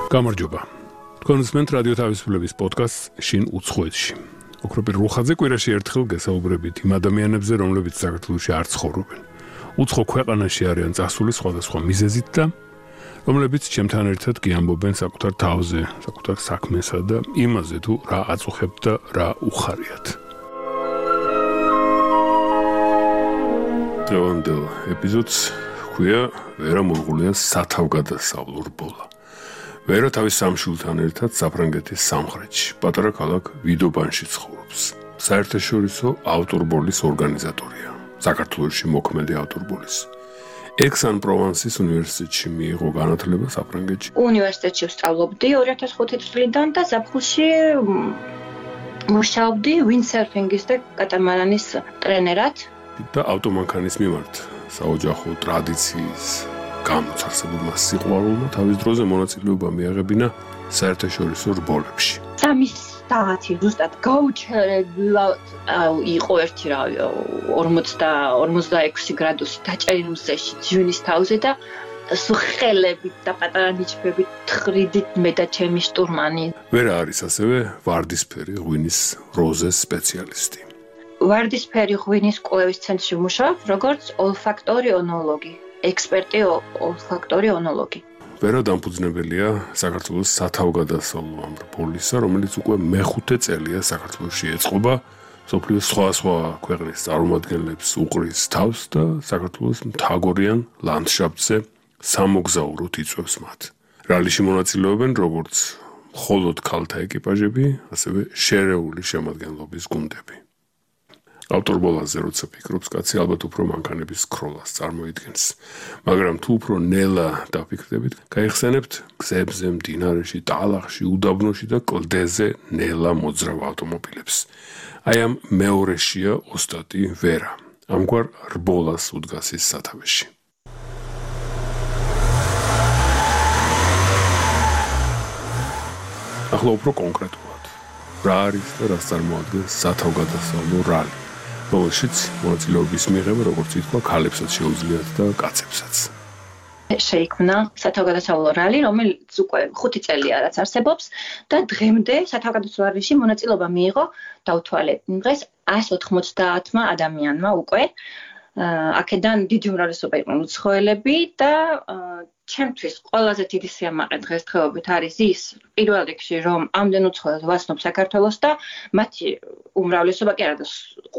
გამარჯობა. თქვენ უსმენთ რადიო თავისუფლების პოდკასტს შინ უცხოეთში. ოქროპირ რუხაძე კვირაში ერთხელ გესაუბრებით იმ ადამიანებზე, რომლებიც საქართველოში არ ცხოვრობენ. უცხო ქვეყანაში არიან წასული სხვადასხვა მიზეზით და რომლებიც ჩემთან ერთად გიამბობენ საკუთარ თავზე, საკუთარ საქმესა და იმაზე თუ რა აწუხებთ და რა უხარიათ. დღევანდელ ეპიზოდს ჰქვია ვერა მურღულიას სათავგადასავლო რბოლა. ვერა თავის სამშვილთან ერთად საფრანგეთის სამხრეთში, პატარა ქალაქ ვიდობანში ცხოვრობს. საერთაშორისო ავტორბოლის ორგანიზატორია. საქართველოში მოქმედი ავტორბოლის. ექს-ან-პროვანსის უნივერსიტეტში მიიღო განათლება საფრანგეთში. უნივერსიტეტში ვსწავლობდი 2005 წლიდან და ზაფხულში მუშაობდი windsurfing-ის და კატამარანის ტრენერად. და ავტომანქანის მიმართ საოჯახო ტრადიციის გამოცარსებულმა სიყვარულმა თავის დროზე მონაწილეობა მიაღებინა საერთაშორისო რბოლებში. 3 საათი ზუსტად გაუჩერებლად იყო ერთი 46 გრადუსი დაჭერილ მზეში ჯვინის თავზე და სხელებით და პატარა ნიჩბებით თხრიდით მე და ჩემი შტურმანი. ვერა არის ასევე ვარდისფერი ღვინის როზეს სპეციალისტი. ვარდისფერი ღვინის კვლევის ცენტრში ვმუშაობ როგორც ოლფაქტორი-ონოლოგი. ექსპერტი ოლფაქტორი-ონოლოგი. ვერა დამფუძნებელია საქართველოს სათავგადასავლო რბოლისა, რომელიც უკვე მეხუთე წელია საქართველოში ეწყობა, მსოფლიოს სხვა ქვეყნის წარმომადგენლებს უყრის თავს და საქართველოს მთაგორიან ლანდშაფტზე სამოგზაუროდ იწვევს მათ. რალიში მონაწილეობენ როგორც მხოლოდ ქალთა ეკიპაჟები, ასევე შერეული შემადგენლობის გუნდები. ავტორბოლაზე როცა ფიქრობს კაცი, ალბათ უფრო მანქანების ქროლას წარმოიდგენს. მაგრამ თუ უფრო ნელა დაფიქრდებით, გაიხსენებთ გზებზე, მდინარეში, ტალახში, უდაბნოში და კლდეზე ნელა მოძრავ ავტომობილებს. აი ამ მეორეშია ოსტატი ვერა. ამგვარ რბოლას უდგას ის სათავეში. ახლა უფრო კონკრეტულად. რა არის და რას წარმოადგენს სათავგადასავლო რალი? რომელშიც მონაწილეობის მიღება, როგორც ითქვა, ქალებსაც შეუძლიათ და კაცებსაც. შეიქმნა სათავგადასავლო რალი, რომელიც უკვე 5 წელია რაც არსებობს და დღემდე სათავგადასავლო რალში მონაწილეობა მიიღო დავთვალეთ დღეს 190 ადამიანმა უკვე. აქედან დიდი უმრავლესობა იყვნენ უცხოელები და ჩემთვის ყველაზე დიდი სიამაყე დღესდღეობით არის ის, პირველ რიგში, რომ ამდენ უცხოელს ვაცნობ საქართველოს და მათი უმრავლესობა კი არა და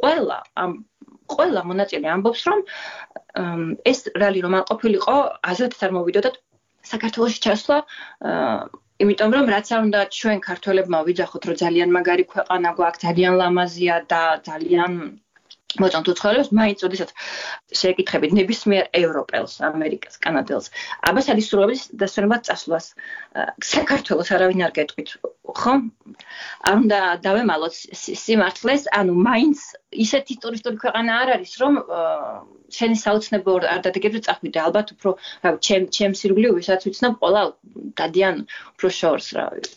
ყველა მონაწილე ამბობს, რომ ეს რალი რომ არ ყოფილიყო, აზრით არ მოვიდოდათ საქართველოში ჩასვლა, იმიტომ რომ რაც არ უნდა ჩვენ ქართველებმა ვიძახოთ, რომ ძალიან მაგარი ქვეყანა გვაქვს, ძალიან ლამაზია და ძალიან მოწონთ უცხოელებს, მაინც ოდესაც შეეკითხებით ნებისმიერ ევროპელს, ამერიკას, კანადელს, აბას ადისურვების დასვენებად წასვლას. საქართველოს არავინ არ გეტყვით, ხო? არ უნდა დავემალოთ სიმართლეს, ანუ მაინც ისეთი ტურისტული ქვეყანა არ არის, რომ შენი საოცნებო არ დადგებდე წახვიდე, ალბათ უფრო, ჩემს ირგვლივ ვისაც ვიცნობ, ყველა დადიან უფრო შორს,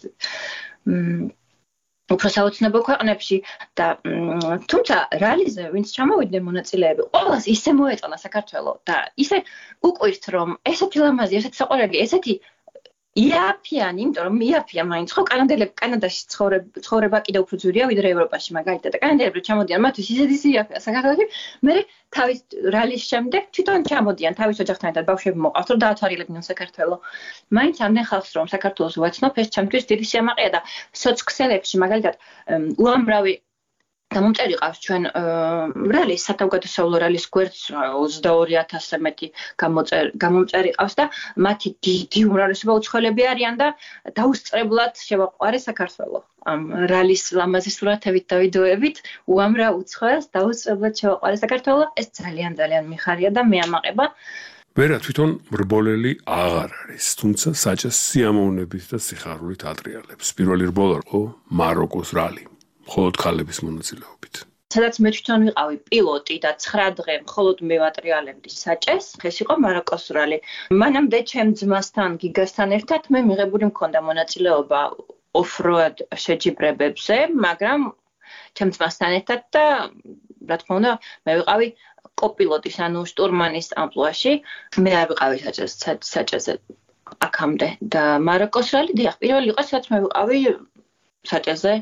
უფრო საოცნებო ქვეყნებში და თუმცა რალიზე ვინც ჩამოვიდნენ მონაწილეები, ყველას ისე მოეწონა საქართველო და ისე უკვირთ, რომ ესეთი ლამაზი, ესეთი საყვარელი, ესეთი იაფიანი, იმიტომ რომ იაფია მაინც ხო კანადაში ცხოვრება კიდევ უფრო ძვირია ვიდრე ევროპაში მაგალითად და კანადელები ჩამოდიან მათთვის ისეთი იაფია საქართველოში, მე თავის რალის შემდეგ თვითონ ჩამოდიან თავის ოჯახთან ერთად ბავშვები მოყავთ რომ დაათვალიერებდნენ საქართველო. მაინც ამდენ ხალხს რომ საქართველოს ვაცნობ, ეს ჩემთვის დიდი სიამაყეა და სოციქსელებში მაგალითად უამრავი გამომწერი ყავს ჩვენ რალის სათავგადასავლო რალის გვერდს 22,000-ზე მეტი გამომწერი ყავს და მათი დიდი უმრავლესობა უცხოელები არიან და დაუსწრებლად შევაყვარე საქართველო. ამ რალის ლამაზი სურათებით და ვიდეოებით უამრავ უცხოელს დაუსწრებლად შევაყვარე საქართველო. ეს ძალიან მიხარია და მეამაყება. ვერა თვითონ რბოლელი აღარ არის, თუმცა საჭას სიამოვნებით და სიხარულით ატრიალებს. პირველი რბოლა იყო მაროკოს რალი. მხოლოდ ქალების მონაწილეობით. სადაც მე თვითონ ვიყავი პილოტი და 9 დღე მხოლოდ მე ვატრიალებდი საჭეს, ეს იყო მაროკოს რალი. მანამდე ჩემ ძმასთან, გიგასთან ერთად მე მიღებული მქონდა მონაწილეობა off-road შეჯიბრებებზე, მაგრამ ჩემ ძმასთან ერთად და რა თქმა უნდა, მე ვიყავი კოპილოტის, ანუ შტურმანის ამპლუაში. მე არ ვიყავი საჭესზე აქამდე და მაროკოს რალი დიახ პირველი იყო სადაც მე ვიყავი საჭეზე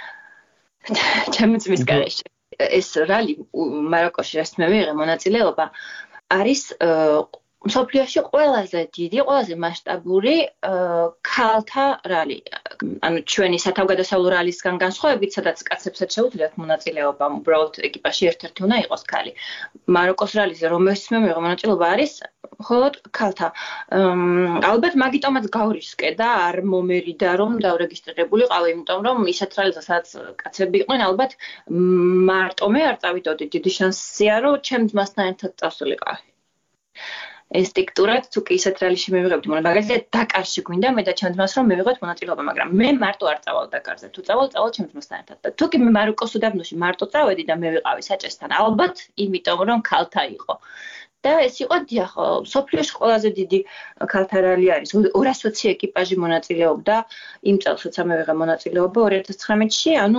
ჩემი ძმის გარეშე ეს რალი მაროკოში რაც მე ვიღე მონაწილეობა არის მსოფლიოში ყველაზე დიდი, ყველაზე მასშტაბური ქალთა რალი. ანუ ჩვენი სათავგადასავლო რალისგან განსხვავებით, სადაც კაცებსაც შეუძლიათ მონაწილეობა, უბრალოდ ეკიპაჟში ერთ-ერთი უნდა იყოს ქალი. მაროკოს რალიზე რომელშიც მე მივიღე მონაწილეობა არის მხოლოდ ქალთა. ალბათ მაგიტომაც გავრისკე და არ მომერიდა რომ დავრეგისტრირებულიყავი, იმიტომ რომ ისეთ რალიზე სადაც კაცები იყვნენ, ალბათ მარტო მე არ წავიდოდი. დიდი შანსია რომ ჩემ ძმასთან ერთად წავსულიყავი. ინსტინქტურად თუ კი ისეთ რალიში მივიღებდი მაგალითად დაკარში გვინდა მე და ჩემს ძმას რომ მივიღოთ მონაწილეობა მაგრამ მე მარტო არ წავალ დაკარზე თუ წავალ ჩემს ძმასთან ერთად და თუ კი მე მაროკოს უდაბნოში მარტო წავედი და მე ვიყავი საჭესთან ალბათ იმიტომ რომ ქალთა იყო და ეს იყო დიახ სოფლიოში ყველაზე დიდი ქალთა რალი არის 220 ეკიპაჟი მონაწილეობდა იმ წელსაც მე ვიღე მონაწილეობა 2019-ში ანუ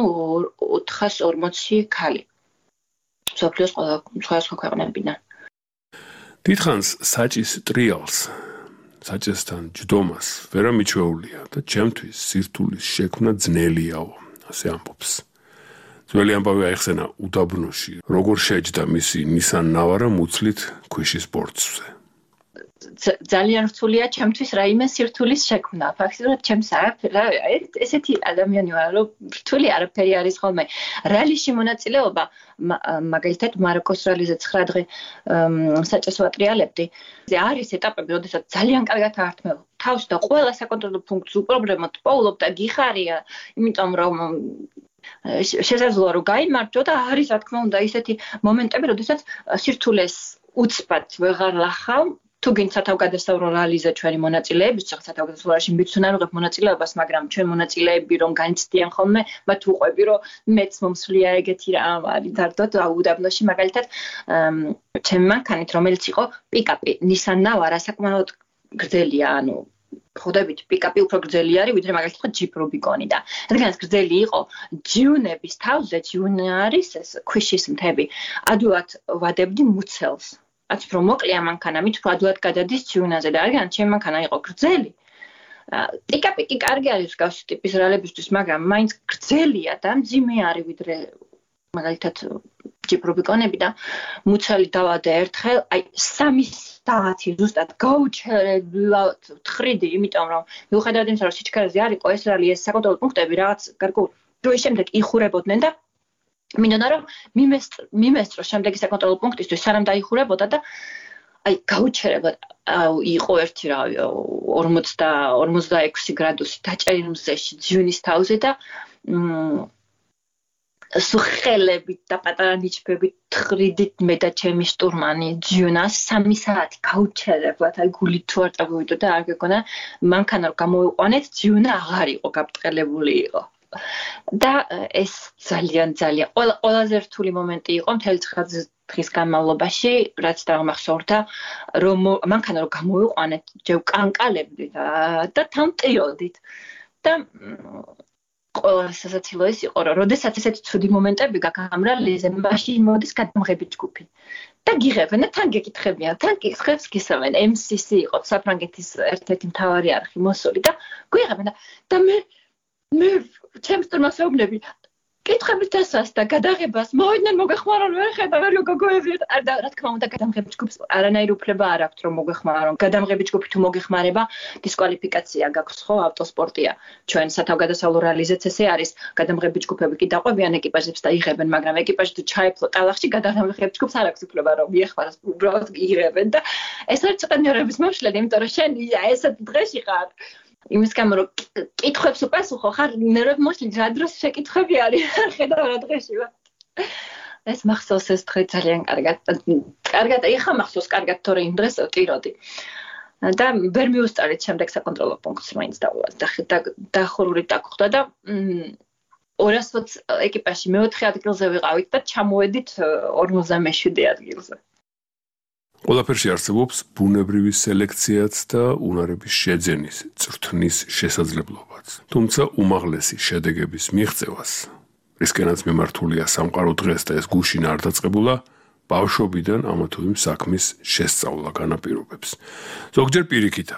440 ქალი სოფლიოს ყველა სხვა ქვეყნებიდან დიდხანს საჭის ტრიალს, საჭესთან ჯდომას ვერა მიჩვეულია და ჩემთვის სირთულის შექმნა ძნელიაო, ასე ამბობს. ძველი ამბავი აიხსენა უდაბნოში, როგორ შეჯდა მისი ნისან ნავარა მუცლით ქვიშის ბორცვზე. ძალიან რთულია ჩემთვის რაიმე სირთულის შექმნა. ფაქტობრივად ჩემს ესეთი ადამიანი ვარ, რომ რთული არაფერი არის ხოლმე. რალიში მონაწილეობა მაგალითად მაროკოს რალიზე 9 დღე საჭეს ვატრიალებდი. არის ეტაპები, როდესაც ძალიან კარგად აართმევ თავს და ყველა საკონტროლო ფუნქცს უპრობლემოდ პოულობ და გიხარია, იმიტომ რომ შესაძლოა რომ გაიმარჯვო და არის რა თქმა უნდა ისეთი მომენტები, როდესაც სირთულეს უცბად ვეღარ ლახავ თუ გინდ სათავგადასავლო რალიზე ჩვენი მონაწილეების სათავგადასავლო რალში მიცუნა ვიღებ მონაწილეობას, მაგრამ ჩვენ მონაწილეები რომ განიცდიან ხოლმე, მათ უყვები რომ მეც მომსვლია ეგეთი რამ არის დარდოთ უდაბნოში მაგალითად ჩემი მანქანით რომელიც იყო პიკაპი Nissan Navara საკმაოდ გრძელია, ანუ ხვდებით პიკაპი უფრო გრძელი არის ვიდრე მაგალითად ჯიპ რუბიკონი და რადგანაც გრძელი იყო ჯიუნების თავზე ჯიუნი არის ეს ქვიშის მთები ადვილად ვადებდი მუცელს რაც უფრო მოკლეა მანქანა, მით უფრო ადვილად გადადის ჯიუნაზე და რადგან ჩემი მანქანა იყო გრძელი. პიკაპი კი კარგი არის მსგავსი ტიპის რალებისთვის, მაგრამ მაინც გრძელია და მძიმე არის ვიდრე მაგალითად ჯიპ რუბიკონები და მუცელი დავადე ერთხელ, აი 3 საათი ზუსტად გაუჩერებლად თხრიდი, იმიტომ რომ მიუხედავად იმისა, რომ სიჩქარეზე არ იყო ეს რალი, ეს საკონტროლო პუნქტები რაღაც გარკვეულ დროის შემდეგ იხურებოდნენ და მინდოდა რომ მიმესწრო შემდეგი საკონტროლო პუნქტისთვის სანამ დაიხურებოდა და აი გაუჩერებლად იყო ერთი რავი 40-46 გრადუსი დაჭერილ მზეში ჯუნის თავზე და სუხელებით და პატარა ნიჩბებით თხრიდით მე და ჩემი შტურმანი ჯუნას 3 საათი გაუჩერებლად აი გული თუ არ წავიდო და არ გეკონა მანქანა რომ გამოვიყვანეთ ჯუნა აღარ იყო გაბტყელებული იყო და ეს ძალიან ყველაზე რთული მომენტი იყო მთელი 9 დღის განმავლობაში, რაც დამახსოვრდა, რომ მანქანა რომ გამოვიყვანეთ, ჯერ კანკალებდით და თამტიოდით. და ყველა სასაცილო ის იყო, რომ როდესაც ესეთი ცუდი მომენტები გაქვს ამ რალიზე, მაშინ მოდის გადამღები ჯგუფი. და გიღებენ და თან გეკითხებიან, თან კითხებს გისმენ, MCC იყო საფრანგეთის ერთ-ერთი მთავარი არხი მოსული და გვიღებენ და მე ჩემს თორმას ვეუბნები კითხებით დასვას და გადაღებას მოვიდნენ მოგეხმარონ ვერ ხედავ ვერ გოგოებიეთ და რა თქმა უნდა გადამღები ჯგუფს არანაირი უფლება არ აქვს რომ მოგეხმარონ გადამღები ჯგუფი თუ მოგეხმარება დისკვალიფიკაცია გაქვს ხო ავტოსპორტია ჩვენ სათავგადასავლო რალიზეც ესე არის გადამღები ჯგუფები კი დაყვებიან ეკიპაჟებს და იღებენ მაგრამ ეკიპაჟი თუ ჩაეფლო ტალახში გადამღები ჯგუფს არ აქვს უფლება რომ მიეხმაროს უბრალოდ იღებენ და ეს არის ცოტა ნერვების მოშლელი იმიტომ რომ შენ ესეთ დღეში ხარ იმის გამო რომ კითხვებს უპასუხო ხარ ნერვები მოშლილი რა დროს შეკითხები არის ხედავ რა დღეში ვარ ეს მახსოვს ეს დღე ძალიან კარგად ეხა მახსოვს კარგად თორე იმ დღეს ტიროდი და ვერ მიუსწარით შემდეგ საკონტროლო პუნქტს მაინც დახურული დაგხვდა და 220 ეკიპაჟში მე-4 ადგილზე ვიყავით და ჩამოვედით 57 ადგილზე ყველაფერში არსებობს ბუნებრივი სელექციაც და უნარების შეძენის, წრთნის შესაძლებლობაც. თუმცა უმაღლესი შედეგების მიღწევას, რისკენაც მიმართულია სამყარო დღეს და ეს გუშინ არ დაწყებულა, ბავშვობიდან ამა თუ იმ საქმის შესწავლა განაპირობებს. ზოგჯერ პირიქითაა.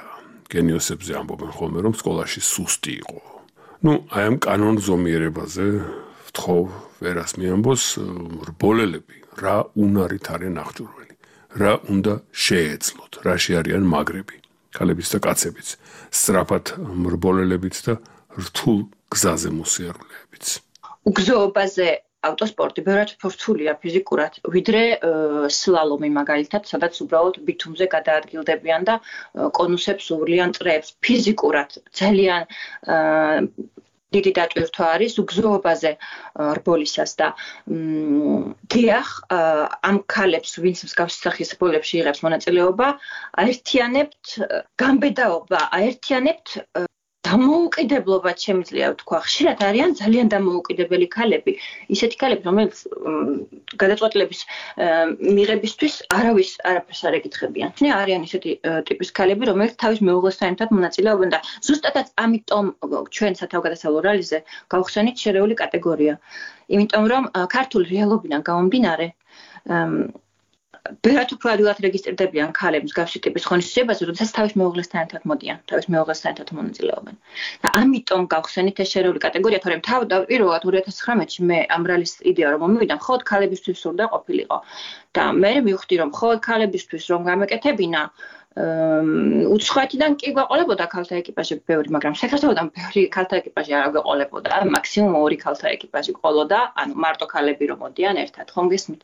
გენიოსებზე ამბობენ ხოლმე, რომ სკოლაში სუსტი იყო. აი ამ კანონზომიერებაზე ვთხოვ ვერას მიამბოს რბოლელები რა უნარით არიან აღჭურველი, რა უნდა შეეძლოთ, რაში არიან მაგრები, ქალებიც და კაცებიც, სწრაფად რბოლელებიც და რთულ გზაზე მოსიარულეებიც. უგზოობაზე ავტოსპორტი ბევრად უფრო რთულია ფიზიკურად, ვიდრე სლალომი მაგალითად, სადაც უბრალოდ ბითუმზე გადაადგილდებიან და კონუსებს უვლიან წრეებს. ფიზიკურად ძალიან დიდი დატვირთვა არის უგზოობაზე რბოლისას და დიახ, ამ ქალებს, ვინც მსგავსი სახის რბოლებში იღებს მონაწილეობა, აერთიანებთ გამბედაობა, აერთიანებთ დამოუკიდებლობა შემიძლია ვთქვა. ხშირად არიან ძალიან დამოუკიდებელი ქალები, ისეთი ქალები, რომელიც გადაწყვეტილების მიღებისთვის არაფერს არ ეკითხებიან. არიან ისეთი ტიპის ქალები, რომელიც თავის მეუღლესთან ერთად მონაწილეობენ და ზუსტადაც ამიტომ ჩვენ სათავგადასავლო რალლიზე გავხსენით შერეული კატეგორია. იმიტომ რომ ქართული რეალობიდან გამომდინარე ბევრად უფრო ადვილად რეგისტრირდებიან ქალები მსგავსი ტიპის ღონისძიებაზე, როდესაც თავის მეუღლესთან ერთად მოდიან, თავის მეუღლესთან ერთად მონაწილეობენ. და ამიტომ გავხსენით ეს შერეული კატეგორია, თორემ თავდაპირველად 2019-ში მე ამ რალის იდეა რომ მომივიდა, მხოლოდ ქალებისთვის სურდა ყოფილიყო. და მე მივხვდი რომ მხოლოდ ქალებისთვის რომ გამეკეთებინა, უცხოეთიდან კი გვაყოლებოდა ქალთა ეკიპაჟები ბევრი, მაგრამ საქართველოდან ბევრი ქალთა ეკიპაჟი არ გვაყოლებოდა, მაქსიმუმ 2 ქალთა ეკიპაჟი ყოლოდა, ანუ მარტო ქალები რომ მოდიან ერთად, ხომ გესმით?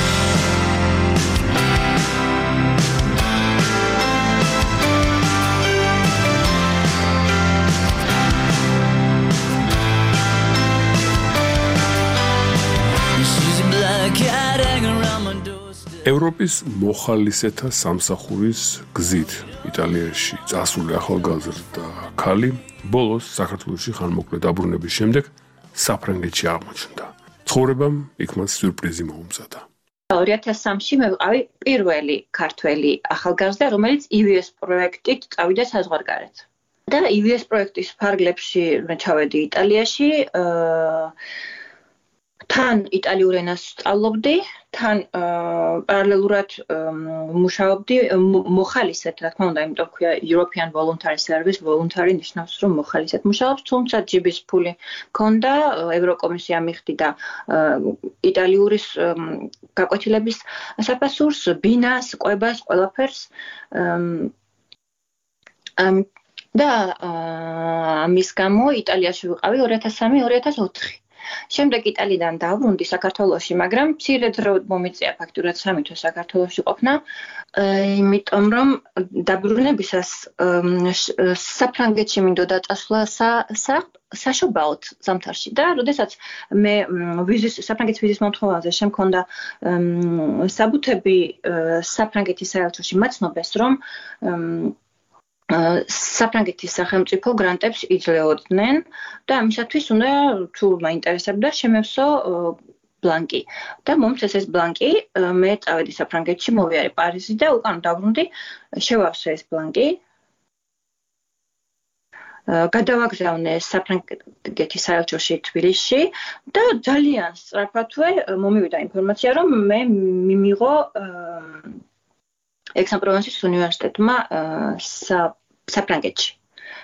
ევროპის მოხალისეთა სამსახურის გზით იტალიაში წასული ახალგაზრდა ქალი ბოლოს საქართველოში ხანმოკლე დაბრუნების შემდეგ საფრანგეთში აღმოჩნდა. ცხოვრებამ იქ მას სიურპრიზი მოუმზადა. 2003-ში მე ვიყავი პირველი ქართველი ახალგაზრდა, რომელიც EVS პროექტით წავიდა საზღვარგარეთ. და EVS პროექტის ფარგლებში მე ჩავედი იტალიაში, თან იტალიურ ენას სწავლობდი, თან პარალელურად მუშაობდი მოხალისედ, რა თქმა უნდა, იმიტომ ქვია European Voluntary Service, voluntary ნიშნავს, რომ მოხალისედ მუშაობს, თუმცა ჯიბის ფული მქონდა, ევროკომისია მიხდი და იტალიურის გაკვეთილების საფასურს, ბინას, ყვებას, ყველაფერს და ამის გამო იტალიაში ვიყავი 2003-2004. შემდეგ იტალიიდან დავრუნდი საქართველოში, მაგრამ მცირე დრო მომიწია ფაქტურად 3 თვე საქართველოში ყოფნა, იმიტომ რომ დაბრუნებისას საფრანგეთში მინდოდა წასვლა საშობაოდ ზამთარში და როდესაც მე საფრანგეთის ვიზის მომთხოვაზე შემქონდა საბუთები საფრანგეთის საელჩოში მაცნობას, რომ საფრანგეთის სახელმწიფო გრანტებს იძლეოდნენ და ამისათვის უნდა თუ მაინტერესებდა შემევსო ბლანკი და მომწეს ეს ბლანკი მე წავედი საფრანგეთში მოვიარე პარიზი და უკან დავრუნდი შევავსე ეს ბლანკი გადავაგზავნე საფრანგეთის საელჩოში თბილისში და ძალიან სწრაფადვე მომივიდა ინფორმაცია რომ მე მიმიღო Aix-en-Provence უნივერსიტეტმა საფრანგეთში.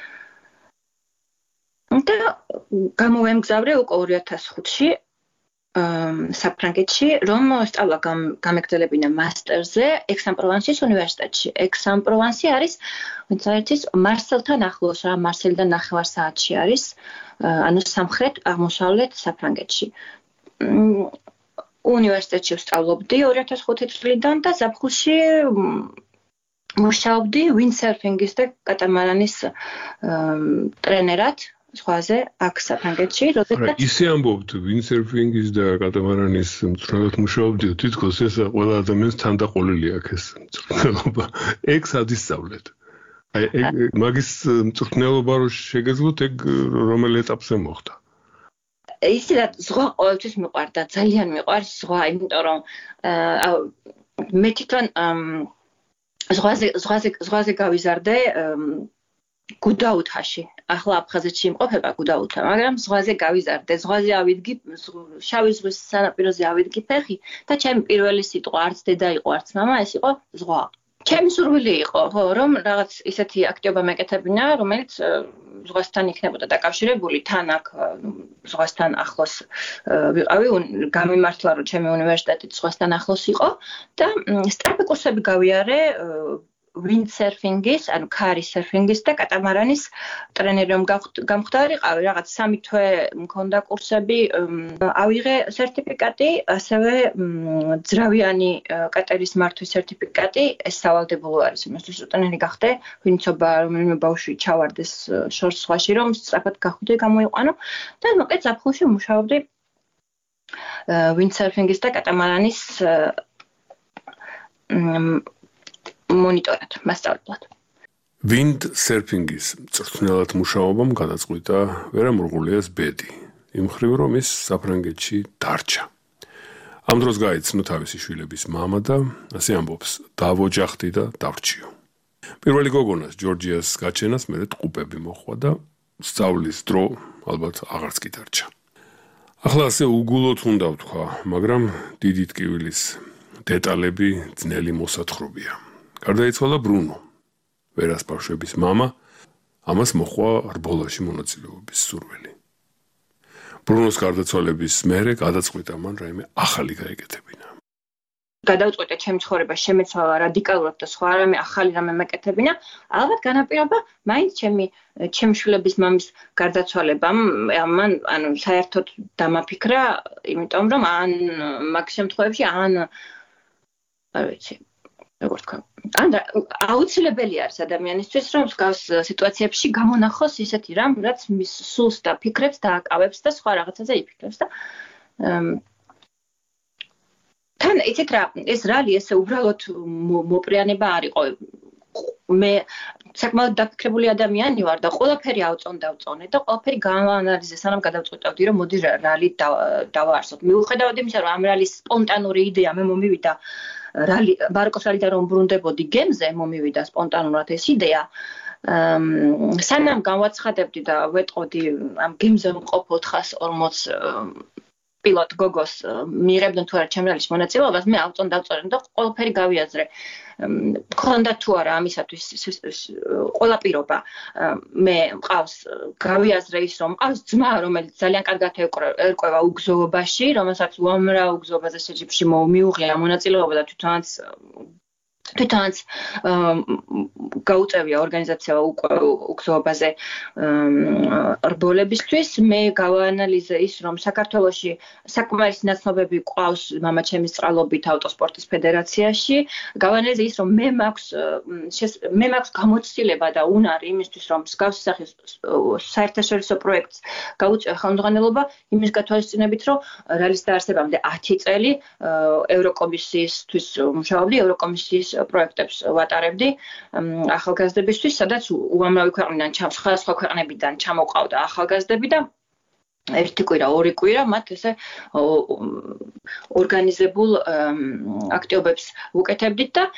და გამოვემგზავრე უკვე 2005-ში საფრანგეთში, რომ სწავლა გამეგრძელებინა მასტერზე Aix-en-Provence უნივერსიტეტში. Aix-en-Provence არის ვინც არის მარსელთან ახლოს რა, მარსელიდან 9 საათში არის, ანუ სამხრეთ აღმოსავლეთ საფრანგეთში. უნივერსიტეტში ვსწავლობდი 2005 წლიდან და ზაფხულში მუშაობდი windsurfing-ის და კატამარანის ტრენერად ზღვაზე აქ საფრანგეთში, როდესაც ისე ამბობთ windsurfing-ის და კატამარანის მწვრთნელად მუშაობდი, თითქოს ეს ყველა ადამიანს თანდაყოლილი აქვს ეს მწვრთნელობა. ეგ სადისწავლეთ. აი მაგის მწვრთნელობა რო შეგეძლოთ, ეგ რომელ ეტაპზე მოხდა? ისედაც ზღვა ყოველთვის მიყვარდა, ძალიან მიყვარს ზღვა, იმიტომ რომ მე თვითონ ზღვაზე გავიზარდე გუდაუთაში. ახლა აფხაზეთში იმყოფება გუდაუთა, მაგრამ ზღვაზე გავიზარდე, ზღვაზე ავიდგი, შავი ზღვის სანაპიროზე ავიდგი ფეხი და ჩემი პირველი სიტყვა არც დედა იყო, არც მამა, ეს იყო ზღვა. ჩემი სურვილი იყო, ხო, რომ რაღაც ისეთი აქტივობა მეკეთებინა, რომელიც ზღვასთან იქნებოდა დაკავშირებული, თან აქ ზღვასთან ახლოს ვიყავი, გამიმართლა რომ ჩემი უნივერსიტეტი ზღვასთან ახლოს იყო და სწრაფი კურსები გავიარე windsurfing-ის, ანუ ქარის სერფინგის და კატამარანის ტრენერი რომ გამხდარიყავი, რაღაც 3 თვე მქონდა კურსები, ავიღე სერტიფიკატი, ასევე ძრავიანი კატერის მართვის სერტიფიკატი, ეს სავალდებულო არის, იმისთვის ტრენერი გახდე, ვინცობა რომელიმე ბავშვი ჩავარდეს შორს ზღვაში, რომ სწრაფად გახვიდე, გამოიყვანო და მოკლედ ზაფხულში მუშაობდი windsurfing-ის და კატამარანის მონიტორად, მასწავლებლად. Windsurfing-ის მწვრთნელად მუშაობამ გადაწყვიტა ვერამურღულიას ბედი, იმ მხრივ რომ ის საფრანგეთში დარჩა. ამ დროს გაიცნო თავისი შვილების მამა და ასე ამბობს, დავოჯახდი და დავრჩიო. პირველი გოგონას ჯორჯიას გაჩენას მერე ტყუპები მოჰყვა და სწავლის დრო ალბათ აღარც კი დარჩა. ახლა ასე უგულოდ უნდა ვთქვა, მაგრამ დიდი ტკივილის დეტალები ძნელი მოსათხრობია. გარდაიცვალა ბრუნო, ვერას ბავშვების მამა, ამას მოჰყვა რბოლაში მონაწილეობის სურვილი. ბრუნოს გარდაცვალების მერე გადაწყვიტა მან რაიმე ახალი გაეკეთებინა. გადავწყვიტე ჩემი ცხოვრება შემეცვალა რადიკალურად და სხვა რამე ახალი რამე მეკეთებინა, ალბათ განაპირობა მაინც ჩემი შვილების მამის გარდაცვალებამ, მან ანუ საერთოდ დამაფიქრა, იმიტომ რომ ან მაგ შემთხვევებში ან არ ვიცი როგორ თქვა, ან აუცილებელი არის ადამიანისთვის, რომ მსგავს სიტუაციებში გამონახოს ისეთი რამ, რაც მის სულს და ფიქრებს დააკავებს და სხვა რაღაცაზე იფიქრებს და თან იცით რა, ეს რალი ესე უბრალოდ მოპრიანება არ იყო. მე საკმაოდ დაფიქრებული ადამიანი ვარ და ყველაფერი ავწონე და ყველაფერი გავანალიზე, სანამ გადავწყვიტავდი, რომ მოდი რალი დავაარსოთ. მიუხედავად იმისა, რომ ამ რალის სპონტანური იდეა მე მომივიდა ბარკოს რალიდან რომ ბრუნდებოდი გემზე, მომივიდა სპონტანურად ეს იდეა. სანამ განვაცხადებდი და ვეტყოდი ამ გემზე მყოფ 440 პილოტ გოგოს მიიღებდნენ თუ არა ჩემ რალის მონაწილეობას, მე ავწონდავწორე და ყველაფერი გავიაზრე. მქონდა თუ არა ამისათვის ყველა პირობა. მე მყავს გავიაზრე ის, რომ მყავს ძმა, რომელიც ძალიან კარგად ერკვევა უგზოობაში, რომელსაც უამრავ უგზოობაზე შეჯიბრში მიუღია მონაწილეობა და თვითონაც გაუწევია ორგანიზაცია უკვე უგზოობაზე რბოლებისთვის. მე გავაანალიზე ის, რომ საქართველოში საკმარისი ნაცნობები ყავს მამაჩემის წყალობით ავტოსპორტის ფედერაციაში. გავაანალიზე ის, რომ მე მაქვს გამოცდილება და უნარი იმისთვის, რომ მსგავსი სახის საერთაშორისო პროექტს გაუწევ ხელმძღვანელობა, იმის გათვალისწინებით, რომ რალის დაარსებამდე 10 წელი ევროკომისიისთვის მუშაობდი, ევროკომისიის პროექტებს ვატარებდი ახალგაზრდებისთვის, სადაც უამრავი ქვეყნიდან სხვა ქვეყნებიდან ჩამოყავდა ახალგაზრდები და ერთი კვირა, ორი კვირა მათ ესე ორგანიზებულ აქტივობებს ვუკეთებდით და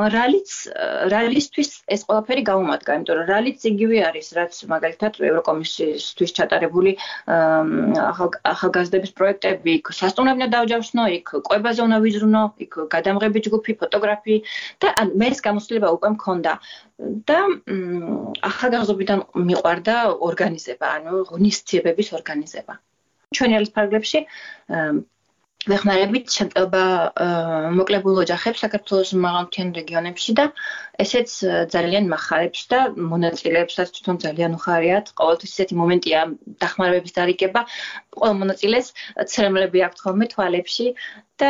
რალისთვის ეს ყველაფერი გამომადგა, იმიტომ რომ რალიც იგივე არის, რაც მაგალითად ევროკომისიისთვის ჩატარებული ახალგაზრდების პროექტები, იქ სასტუმრებნა დავჯავშნო, იქ კვებაზე უნდა ვიზრუნო, იქ გადამღები ჯგუფი, ფოტოგრაფი და მე ეს გამოცდილება უკვე მქონდა. და ახალგაზრდობიდან მიყვარდა ორგანიზება, ანუ ღონისძიებების ორგანიზება. ჩვენი არის ფარგლებში ვეხმარებით შემტეობა მოკლებულ ოჯახებს საქართველოს მაღალმთიან რეგიონებში და ესეც ძალიან მახარებს და მონაწილეებსაც თვითონ ძალიან უხარიათ. ყოველთვის ისეთი მომენტია დახმარებების დარიგება, ყველა მონაწილეს ცრემლები აქვთ ხოლმე თვალებში და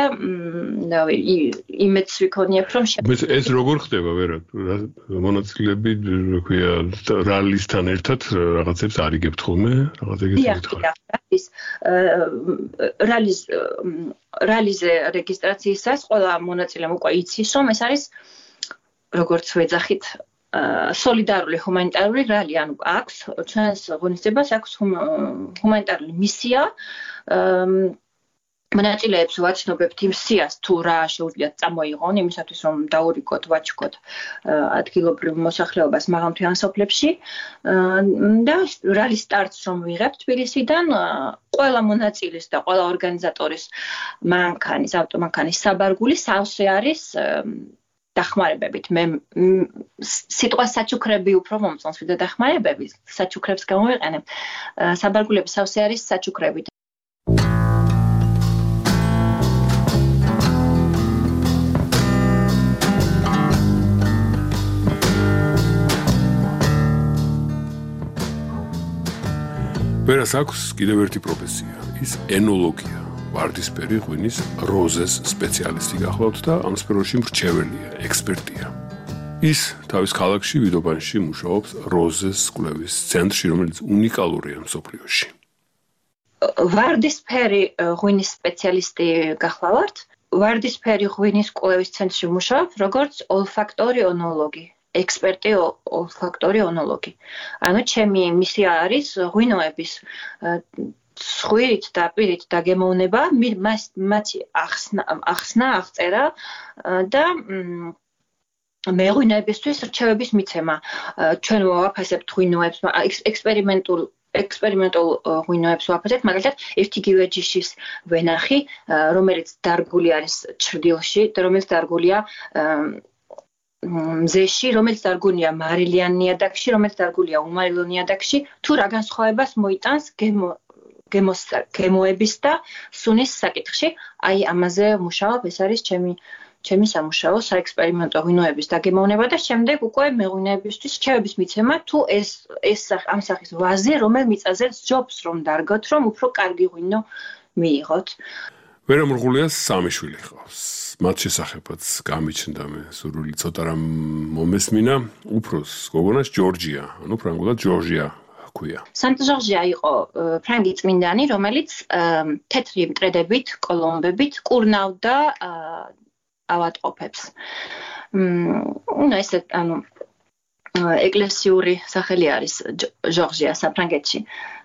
იმედს ვიქონიებ, რომ ეს როგორ ხდება, ვერად? მონაწილეები, რა ქვია, რალისთან ერთად რაღაცებს არიგებთ ხოლმე, რაღაც ეგეთი მითხარ. რალიზე რეგისტრაციისას ყველა მონაწილემ უკვე იცის, რომ ეს არის როგორც ვეძახით სოლიდარული ჰუმანიტარული რალი, ანუ აქვს ჩვენს ღონისძიებას აქვს ჰუმანიტარული მისია. მონაწილეებს ვაცნობებთ იმ სიას თუ რა შეუძლიათ წამოიღონ იმისათვის რომ დაურიგოთ, ვაჩქოთ ადგილობრივ მოსახლეობას მაღალმთიან სოფლებში და რალის სტარტს რომ ვიღებთ თბილისიდან ყველა მონაწილის და ყველა ორგანიზატორის მანქანის, ავტომანქანის საბარგული სავსე არის დახმარებებით მე სიტყვა საჩუქრები უფრო მომწონს ვიდრე დახმარებები საჩუქრებს გამოვიყენებ საბარგულების სავსე არის საჩუქრებით ვერას აქვს კიდევ ერთი პროფესია ის ენოლოგია ვარდისფერი ღვინის როზეს სპეციალისტი გახლავთ და ამ სფეროში მრჩეველია, ექსპერტია. ის თავის ქალაქში ვიდობანში მუშაობს როზეს კვლევის ცენტრში, რომელიც უნიკალურია მსოფლიოში. ვარდისფერი ღვინის სპეციალისტი გახლავართ. ვარდისფერი ღვინის კვლევის ცენტრში მუშაობ, როგორც ოლფაქტორი ონოლოგი, ექსპერტი ოლფაქტორი ონოლოგი. ანუ ჩემი მისია არის ღვინოების სხვირით და პირით დაგემოვნება, მათი ახსნა, აღწერა და მეღვინეებისთვის რჩევების მიცემა. ჩვენ ვაფასებთ ღვინოებს, ექსპერიმენტულ ღვინოებს ვაფასებთ, მაგალითად, ერთიგივე ჯიშის ვენახი, რომელიც დარგული არის ჩრდილში, რომელიც დარგულია მზეში, რომელიც დარგულია მარილიან ნიადაგში, რომელიც დარგულია უმარილო ნიადაგში, თუ რა განსხვავებას მოიტანს გემოების და სუნის საკითხში, აი ამაზე ვმუშაობ, ეს არის ჩემი სამუშაო, საექსპერიმენტო ღვინოების დაგემოვნება და შემდეგ უკვე მეღვინეებისთვის რჩევების მიცემა, თუ ეს ამ სახის ვაზე, რომელ მიწაზე ჯობს რომ დარგოთ, რომ უფრო კარგი ღვინო მიიღოთ. ვერამურღულიას სამი შვილი ჰყავს. მათ შესახებაც გამიჩნდა მე სურვილი ცოტა რამ მომესმინა, უფროს გოგონას ჯორჯია, ანუ ფრანგულად ჯორჯია ქვია. სანტ-ჟორჟია იყო ფრანგი წმინდანი, რომელიც თეთრი მტრედებით, კოლომბებით კურნავდა ავადმყოფებს. ესე ანუ ეკლესიური სახელი არის ჟორჟია საფრანგეთში.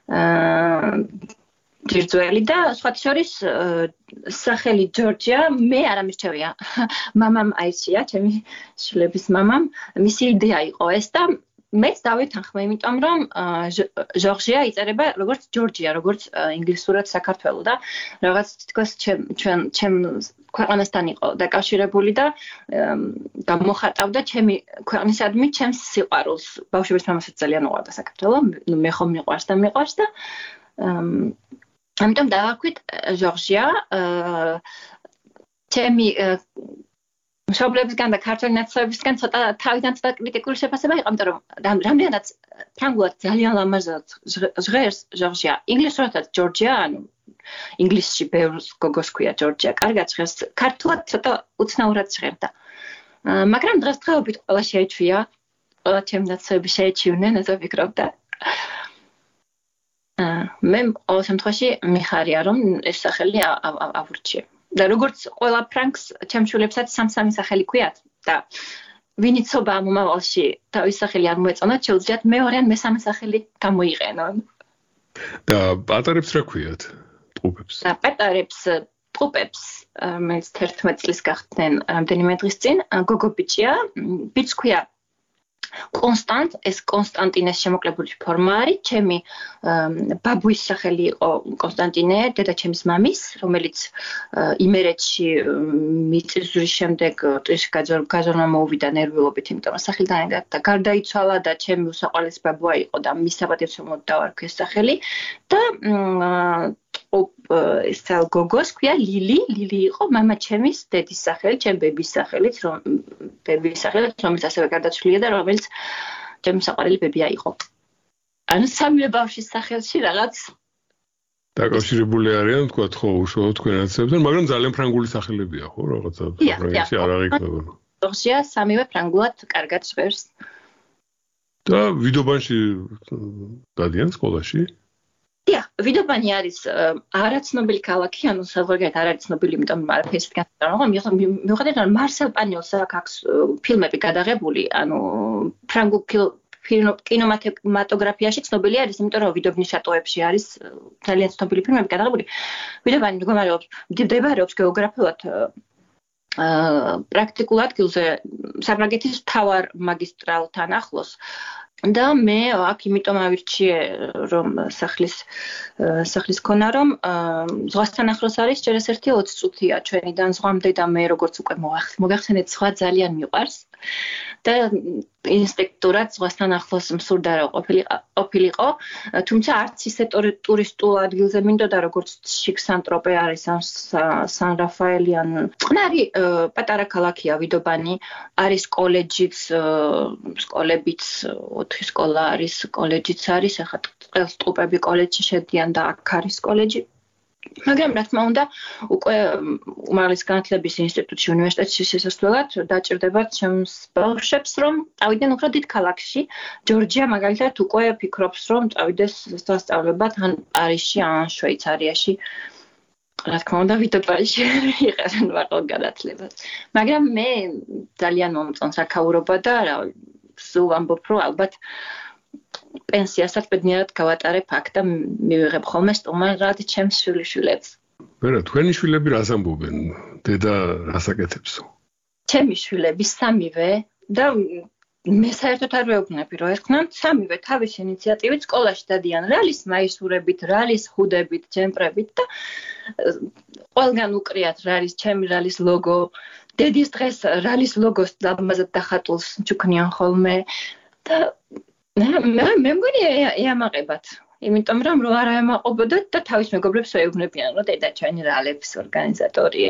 ჯირძველი და სხვა შორის სახელი ჯორჯია მე არ ამირჩევია. მამამ აირჩია, ჩემი შვილების მამამ, მისი იდეა იყო ეს და მეც დავეთანხმე, იმიტომ რომ ჟორჟია იწერება როგორც ჯორჯია, როგორც ინგლისურად საქართველო და რაღაც თქოს ჩემ ქვეყანასთან იყო დაკავშირებული და გამოხატავდა ჩემი ქვეყნისადმი ჩემს სიყვარულს. ბავშვების მამასაც ძალიან უყვარდა საქართველო, მე ხომ მიყვარს და ამიტომ დავაქვით ჟორჟია ჩემი მშობლებისგან და ქართველი ნაცნობისგან ცოტა თავიდან ცოტა კრიტიკული შეფასება იყო, იმიტომ რომ რამდენადაც ფრანგულად ძალიან ლამაზად ჟღერს ჟორჟია, ინგლისურადაც ჯორჯია, ანუ ინგლისში ბევრს გოგოს ქვია ჯორჯია, კარგად ჟღერს, ქართულად ცოტა უცნაურად ჟღერდა. მაგრამ დღესდღეობით ყველა შეეჩვია, ყველა ჩემი ნაცნობები შეეჩივნენ, ასე ვფიქრობ და მე ყოველ შემთხვევაში მიხარია რომ ეს სახელი ავურჩიე. და როგორც ყველა ფრანგს ჩემშულებსაც სამ-სამი სახელი ქვიათ და ვინიცობა მომავალში თავის სახელი არ მოეწონათ, შეუძლიათ მეორე ან მესამე სახელი გამოიყენონ. და პატარებს რა ქვიათ? ტყუპებს. და პატარებს ტყუპებს მე 11 წლის გახდნენ რამდენიმე დღის წინ, გოგო ბიჭია, ბიჭს ქვია კონსტანტ, ეს კონსტანტინეს შემოკლებული ფორმა არის, ჩემი ბაბუის სახელი იყო კონსტანტინე, დედაჩემის მამის, რომელიც იმერეთში მიწისძვრის შემდეგ ტრისში გაზორმა მოუვიდა ნერვიულობით, იმიტომ რომ სახელი და გარდაიცვალა და ჩემი უსაყვარლესი ბაბუა იყო და მის საპატივცემლოდ დავარქვი ეს სახელი და ეს გოგოს ქვია ლილი იყო მამა ჩემის დედის სახელი, ჩემ ბების სახელით, რომელიც ასევე გარდაცვლილია და რომელიც ჩემი საყვარელი ბებია იყო. ანუ სამივე ბავშვის სახელში რაღაც დაკავშირებული არიან, თქვათ, ხო, უშუალოდ თქვენაცებთან, მაგრამ ძალიან ფრანგული სახელებია, ხო, რაღაცა ფრანგეთში არ აღიქმება. ჟორჟია სამივე ფრანგულად კარგად ჟღერს. და ვიდობანში დადიან სკოლაში? დიახ, ვიდობანი არის არაცნობილი ქალაქი, ანუ საზღვარგარეთ არ არის ცნობილი, იმიტომ რომ არაფერს განსაკუთრებულად მიუხედავად რომ მარსელ პანიელს აქვს ფილმები გადაღებული, ანუ ფრანგულ კინემატოგრაფიაში ცნობილი არის, იმიტომ რომ ვიდობნის შატოებში არის ძალიან ცნობილი ფილმები გადაღებული. ვიდობანი მდებარეობს გეოგრაფიულად პრაქტიკულ ადგილზე საფრანგეთის მთავარ მაგისტრალთან ახლოს და მე აქ იმიტომ ავირჩიე რომ სახლის ქონა რომ ზღვასთან ახლოს არის ჯერ ეს ერთი 20 წუთია ჩვენიდან ზღვამდე და მე როგორც უკვე მოგახსენეთ სხვა ძალიან მიყვარს და ინსპექტორად ზღვასთან ახლოს მსურდა რომ ყოფილიყო თუმცა არც ისე ტურისტულ ადგილზე მინდოდა როგორც შიქსან-ტროპე არის ან სან რაფაელი ან წყნარი პატარა ქალაქია ვიდობანი არის კოლეჯიც სკოლებიც 4 სკოლა არის კოლეჯიც არის ახლა ყველს ტყუპები კოლეჯში შედიან და აქ არის კოლეჯი მაგრამ რა თქმა უნდა უკვე უმაღლესი განათლების ინსტიტუტში უნივერსიტეტში შესასვლელად დაჭირდებათ ჩემს ბავშვებს რომ წავიდნენ უფრო დიდ ქალაქში ჯორჯია მაგალითად უკვე ფიქრობს რომ წავიდეს სასწავლებად ან პარიზში ან შვეიცარიაში რა თქმა უნდა ვიდობაში იყარენ ვაყო განათლებას მაგრამ მე ძალიან მომწონს აქაურობა და რა სულ ამბობ რომ ალბათ პენსიასაც ბედნიერად გავატარებ აქ და მივიღებ ხოლმე სტუმარად ჩემს შვილიშვილებს. ვერა, თქვენი შვილები რას ამბობენ? დედა რას აკეთებსო? ჩემი შვილები სამივე და მე საერთოდ არ ვეუბნები რომ ერთხნან სამივე თავის ინიციატივით სკოლაში დადიან რალის მაისურებით, რალის ხუდებით, ჯემპრებით და ყველგან უკრიათ რალის ჩემი რალის ლოგო. დედის დღეს რალის ლოგოს ლამაზად დახატულს ჩუქნიან ხოლმე და მე მგონი ეამაყებათ. იმიტომ რომ არ ემაყობოდათ და თავის მეგობრებს ეუბნებიან რომ დედა ჩვენი რალების ორგანიზატორია.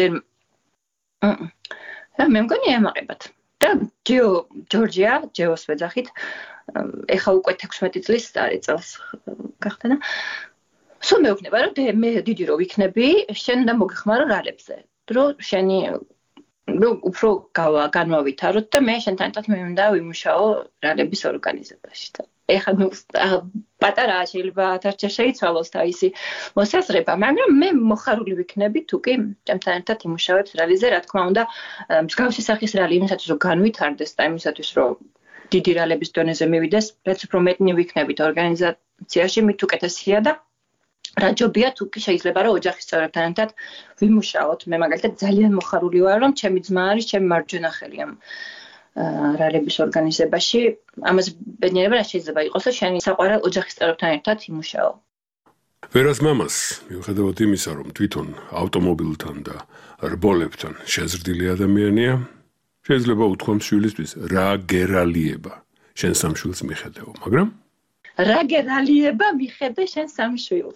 მე მგონი ეამაყებათ. და ჯორჯია, ჯეოს ვეძახით, ეხა უკვე 16 წლის არის წელს გახდა და სულ მეუბნება რომ მე დიდი რო ვიქნები, შენ უნდა მოგეხმარო რალებზე. რომ შენი უფრო განვავითაროთ და მე შენთან ერთად მე უნდა ვიმუშაო რალების ორგანიზებაში და ეხლა პატარაა შეიძლება ათარჩა შეიცვალოს თავისი მოსაზრება მაგრამ მე მოხარული ვიქნები თუ კი ჩემთან ერთად იმუშავებს რალიზე რა თქმა უნდა მსგავსი სახის რალი იმისათვის რომ განვითარდეს და იმისათვის რომ დიდი რალების დონეზე მივიდეს რაც უფრო მეტნი ვიქნებით ორგანიზაციაში მით უკეთესია და რაჯობია თუ კი შეიძლება რომ ოჯახის წევრებთან ერთად ვიმუშაოთ. მე მაგალითად ძალიან მოხარული ვარ რომ ჩემი ძმა არის ჩემი მარჯვენა ხელი ამ რალების ორგანიზებაში. ამას ბედნიერება რა შეიძლება იყოს და შენი საყვარელ ოჯახის წევრებთან ერთად იმუშაო. ვერას მამას მიუხედავად იმისა რომ თვითონ ავტომობილთან და რბოლებთან შეზრდილი ადამიანია შეიძლება უთქვამს შვილისთვის რა გერალიება შენ სამ შვილს მიხედავ მაგრამ რა გერალიება მიხედე შენ სამ შვილს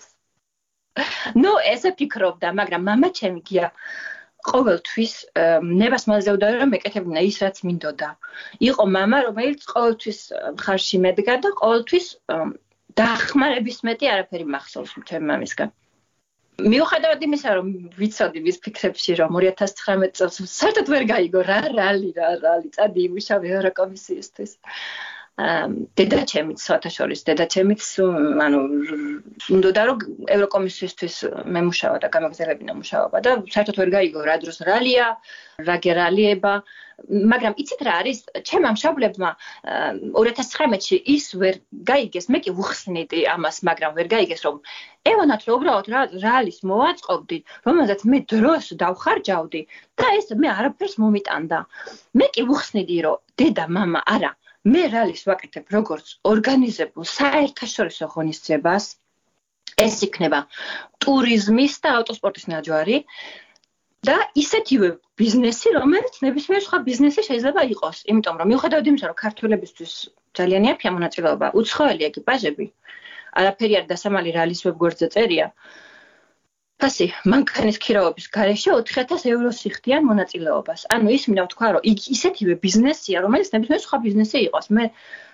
ნუ ესე ფიქრობდა, მაგრამ მამა ჩემი გია ყოველთვის ნებას მალზეოდა რომ ეკეთებინა ის რაც მინდოდა. იყო მამა, რომელიც ყოველთვის ხარში მედგა და ყოველთვის დახმარების მეტი არაფერი მახსოვს ჩემი მამისგან. მიუხედავად იმისა, რომ ვიცოდი ვის ფიქრებში რომ 2019 წელს საერთოდ ვერ გაიგო რა რალი წადი იმუშავე ევროკომისიისთვის. დედა ჩემიც საერთაშორის დედა ჩემიც ანუ უნდოდა რომ ევროკომისიისთვის მემუშავა და გამოგზავნებინა მუშაობა და საერთოდ ვერ გაიგო რა დროს რალია რა გერალიება მაგრამ იცით რა არის ჩემმა მშობლებმა 2019-ში ის ვერ გაიგეს მე კი ვუხსნიდი ამას მაგრამ ვერ გაიგეს რომ ევანათ რომ უბრალოდ რალის მოვაწყობდი რომელზეც მე დროს დავხარჯავდი და ეს მე არაფერს მომიტანდა მე კი ვუხსნიდი რომ დედა მამა არა მე რალის ვაკეთებ როგორც ორგანიზებულ საერთაშორისო ღონისძიებას ეს იქნება ტურიზმის და ავტოსპორტის ნაჯვარი და ისეთივე ბიზნესი რომელიც ნებისმიერ სხვა ბიზნესი შეიძლება იყოს იმიტომ რომ მიუხედავად იმისა რომ ქართველებისთვის ძალიან იაფია მონაწილეობა უცხოელი ეკიპაჟები არაფერი არ დასამალი რალის ვებგვერდზე წერია ფასი მანქანის ქირავების გარეშე 4000 ევროს იხდიან მონაწილეობას. ანუ ის მინდა ვთქვა, რომ ისეთივე ბიზნესია, რომელიც ნებისმიერ სხვა ბიზნესი იყოს. მე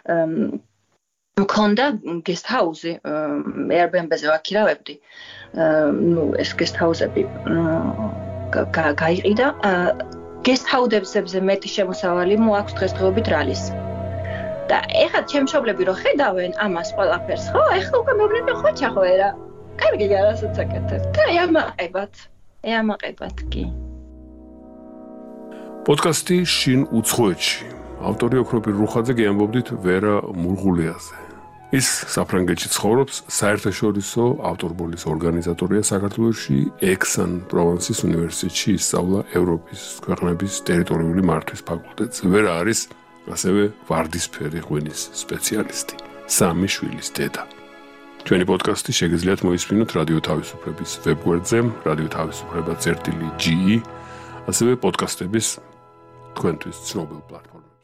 მქონდა guest house-ი, Airbnb-ზე ვაქირავებდი. ნუ ეს guest house-ები გაიყიდა. guest house-ებზე მეტი შემოსავალი მოაქვს დღესდღეობით რალის. და ეხლა ჩემი მშობლები რო ხედავენ ამას ყველაფერს, ხო, ეხლა უკვე მეუბნები ხო ჩახვერა. კარგი გარასაც აკეთებ. და ეამაყებათ კი. პოდკასტი შინ უცხოეთში. ავტორი ოქროპირ რუხაძე გეამბობდით ვერა მურღულიაზე. ის საფრანგეთში ცხოვრობს, საერთაშორისო ავტორბოლის ორგანიზატორია საქართველოში, Aix-en-Provence უნივერსიტეტში ისწავლა ევროპის ქვეყნების ტერიტორიული მართვის ფაკულტეტზე. ვერა არის ასევე ვარდისფერი ღვინის სპეციალისტი, 3 შვილის დედა. ჩვენი პოდკასტი შეგიძლიათ მოისმინოთ რადიო თავისუფლების ვებგვერდზე, რადიო თავისუფლება.ge, ასევე პოდკასტების თქვენთვის ცნობილ პლატფორმაზე.